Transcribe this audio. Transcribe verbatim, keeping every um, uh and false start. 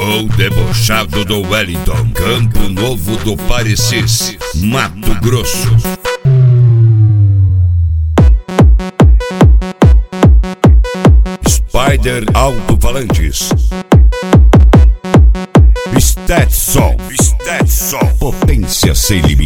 O debochado do Wellington, Campo Novo do Parecis, Mato Grosso. Spider Alto-Falantes, Stetson, Stetson, potência sem limite.